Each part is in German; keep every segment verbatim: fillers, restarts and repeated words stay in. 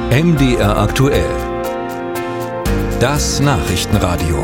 M D R aktuell. Das Nachrichtenradio.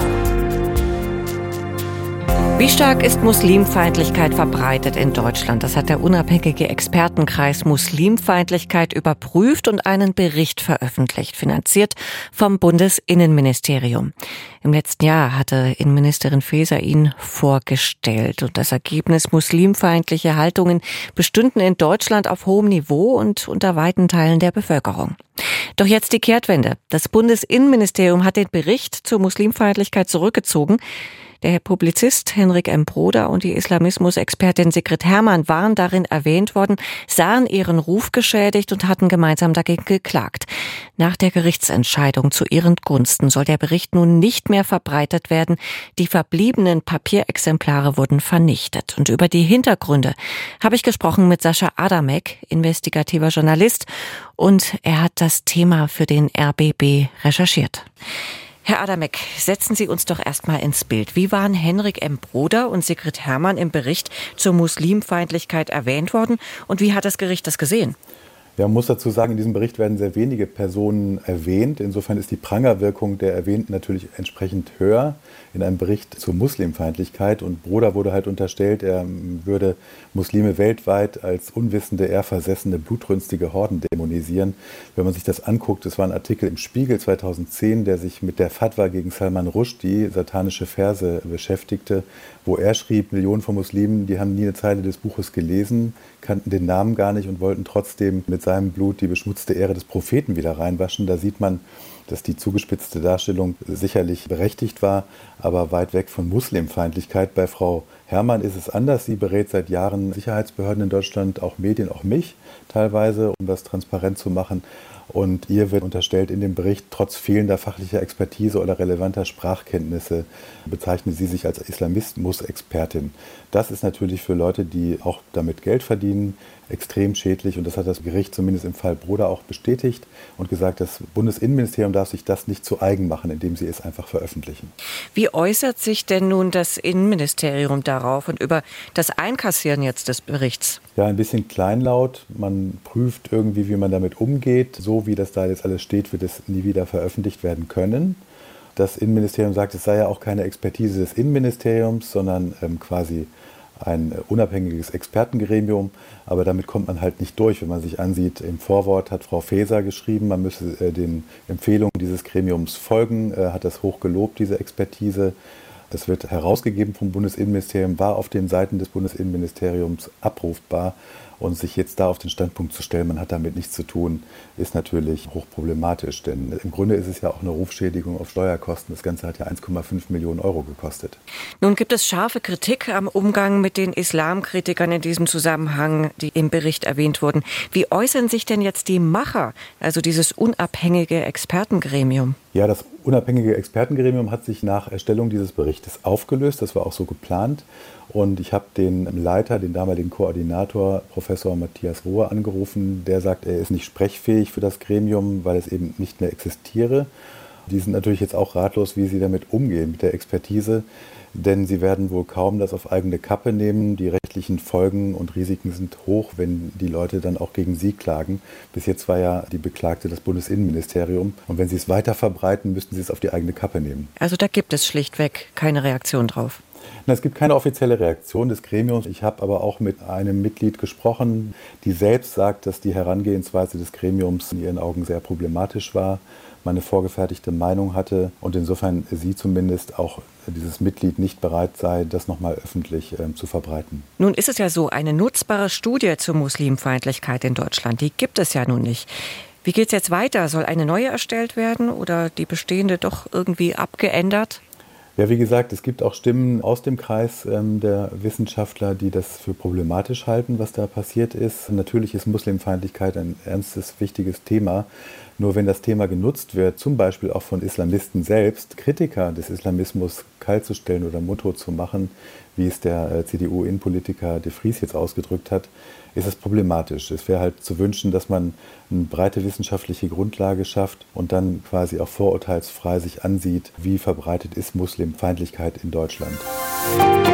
Wie stark ist Muslimfeindlichkeit verbreitet in Deutschland? Das hat der unabhängige Expertenkreis Muslimfeindlichkeit überprüft und einen Bericht veröffentlicht, finanziert vom Bundesinnenministerium. Im letzten Jahr hatte Innenministerin Faeser ihn vorgestellt. Und das Ergebnis: muslimfeindliche Haltungen bestünden in Deutschland auf hohem Niveau und unter weiten Teilen der Bevölkerung. Doch jetzt die Kehrtwende. Das Bundesinnenministerium hat den Bericht zur Muslimfeindlichkeit zurückgezogen. Der Publizist Henrik M. Broder und die Islamismusexpertin Sigrid Herrmann waren darin erwähnt worden, sahen ihren Ruf geschädigt und hatten gemeinsam dagegen geklagt. Nach der Gerichtsentscheidung zu ihren Gunsten soll der Bericht nun nicht mehr verbreitet werden. Die verbliebenen Papierexemplare wurden vernichtet. Und über die Hintergründe habe ich gesprochen mit Sascha Adamek, investigativer Journalist, und er hat das Thema für den R B B recherchiert. Herr Adamek, setzen Sie uns doch erstmal ins Bild. Wie waren Henrik M. Broder und Sigrid Herrmann im Bericht zur Muslimfeindlichkeit erwähnt worden und wie hat das Gericht das gesehen? Ja, man muss dazu sagen, in diesem Bericht werden sehr wenige Personen erwähnt. Insofern ist die Prangerwirkung der Erwähnten natürlich entsprechend höher in einem Bericht zur Muslimfeindlichkeit. Und Broder wurde halt unterstellt, er würde Muslime weltweit als unwissende, ehrversessene, blutrünstige Horden dämonisieren. Wenn man sich das anguckt, es war ein Artikel im Spiegel zweitausendzehn, der sich mit der Fatwa gegen Salman Rushdie, satanische Verse, beschäftigte, wo er schrieb, Millionen von Muslimen, die haben nie eine Zeile des Buches gelesen, kannten den Namen gar nicht und wollten trotzdem mit seinem Blut die beschmutzte Ehre des Propheten wieder reinwaschen. Da sieht man, dass die zugespitzte Darstellung sicherlich berechtigt war, aber weit weg von Muslimfeindlichkeit. Bei Frau Herrmann ist es anders. Sie berät seit Jahren Sicherheitsbehörden in Deutschland, auch Medien, auch mich teilweise, um das transparent zu machen. Und ihr wird unterstellt in dem Bericht, trotz fehlender fachlicher Expertise oder relevanter Sprachkenntnisse bezeichnet sie sich als Islamismus-Expertin. Das ist natürlich für Leute, die auch damit Geld verdienen, extrem schädlich. Und das hat das Gericht zumindest im Fall Broder auch bestätigt und gesagt, das Bundesinnenministerium darf sich das nicht zu eigen machen, indem sie es einfach veröffentlichen. Wie äußert sich denn nun das Innenministerium darauf und über das Einkassieren jetzt des Berichts? Ja, ein bisschen kleinlaut. Man prüft irgendwie, wie man damit umgeht. So wie das da jetzt alles steht, wird es nie wieder veröffentlicht werden können. Das Innenministerium sagt, es sei ja auch keine Expertise des Innenministeriums, sondern ähm, quasi ein unabhängiges Expertengremium, aber damit kommt man halt nicht durch. Wenn man sich ansieht, im Vorwort hat Frau Faeser geschrieben, man müsse äh, den Empfehlungen dieses Gremiums folgen, äh, hat das hoch gelobt, diese Expertise. Es wird herausgegeben vom Bundesinnenministerium, war auf den Seiten des Bundesinnenministeriums abrufbar. Und sich jetzt da auf den Standpunkt zu stellen, man hat damit nichts zu tun, ist natürlich hochproblematisch. Denn im Grunde ist es ja auch eine Rufschädigung auf Steuerkosten. Das Ganze hat ja eins Komma fünf Millionen Euro gekostet. Nun gibt es scharfe Kritik am Umgang mit den Islamkritikern in diesem Zusammenhang, die im Bericht erwähnt wurden. Wie äußern sich denn jetzt die Macher, also dieses unabhängige Expertengremium? Ja, das unabhängige Expertengremium hat sich nach Erstellung dieses Berichtes aufgelöst. Das war auch so geplant. Und ich habe den Leiter, den damaligen Koordinator, Professor Matthias Rohe, angerufen. Der sagt, er ist nicht sprechfähig für das Gremium, weil es eben nicht mehr existiere. Die sind natürlich jetzt auch ratlos, wie sie damit umgehen, mit der Expertise. Denn sie werden wohl kaum das auf eigene Kappe nehmen. Die rechtlichen Folgen und Risiken sind hoch, wenn die Leute dann auch gegen sie klagen. Bis jetzt war ja die Beklagte das Bundesinnenministerium. Und wenn sie es weiter verbreiten, müssten sie es auf die eigene Kappe nehmen. Also da gibt es schlichtweg keine Reaktion drauf. Na, es gibt keine offizielle Reaktion des Gremiums. Ich habe aber auch mit einem Mitglied gesprochen, die selbst sagt, dass die Herangehensweise des Gremiums in ihren Augen sehr problematisch war, man eine vorgefertigte Meinung hatte und insofern sie zumindest auch dieses Mitglied nicht bereit sei, das nochmal öffentlich äh, zu verbreiten. Nun ist es ja so, eine nutzbare Studie zur Muslimfeindlichkeit in Deutschland, die gibt es ja nun nicht. Wie geht es jetzt weiter? Soll eine neue erstellt werden oder die bestehende doch irgendwie abgeändert? Ja, wie gesagt, es gibt auch Stimmen aus dem Kreis ähm, der Wissenschaftler, die das für problematisch halten, was da passiert ist. Natürlich ist Muslimfeindlichkeit ein ernstes, wichtiges Thema. Nur wenn das Thema genutzt wird, zum Beispiel auch von Islamisten selbst, Kritiker des Islamismus kaltzustellen oder mundtot zu machen, wie es der äh, C D U-Innenpolitiker de Vries jetzt ausgedrückt hat, ist es problematisch. Es wäre halt zu wünschen, dass man eine breite wissenschaftliche Grundlage schafft und dann quasi auch vorurteilsfrei sich ansieht, wie verbreitet ist Muslimfeindlichkeit in Deutschland.